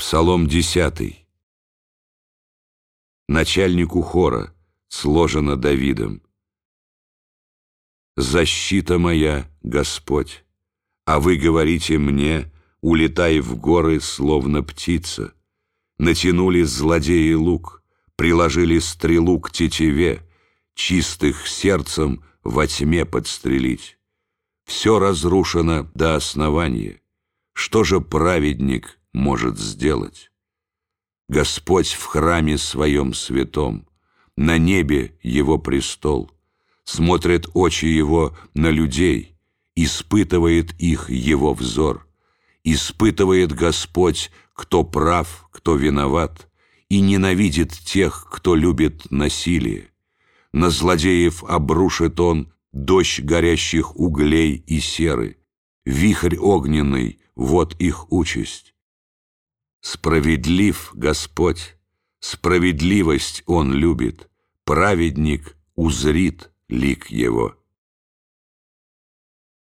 Псалом 10. Начальнику хора сложено Давидом. «Защита моя, Господь, а вы говорите мне, улетай в горы, словно птица. Натянули злодеи лук, приложили стрелу к тетиве, чистых сердцем во тьме подстрелить. Все разрушено до основания. Что же праведник может сделать? Господь в храме своем святом, на небе его престол, смотрят очи его на людей, испытывает их его взор. Испытывает Господь, кто прав, кто виноват, и ненавидит тех, кто любит насилие. На злодеев обрушит он дождь горящих углей и серы, вихрь огненный, вот их участь. Справедлив Господь, справедливость Он любит, праведник узрит лик Его.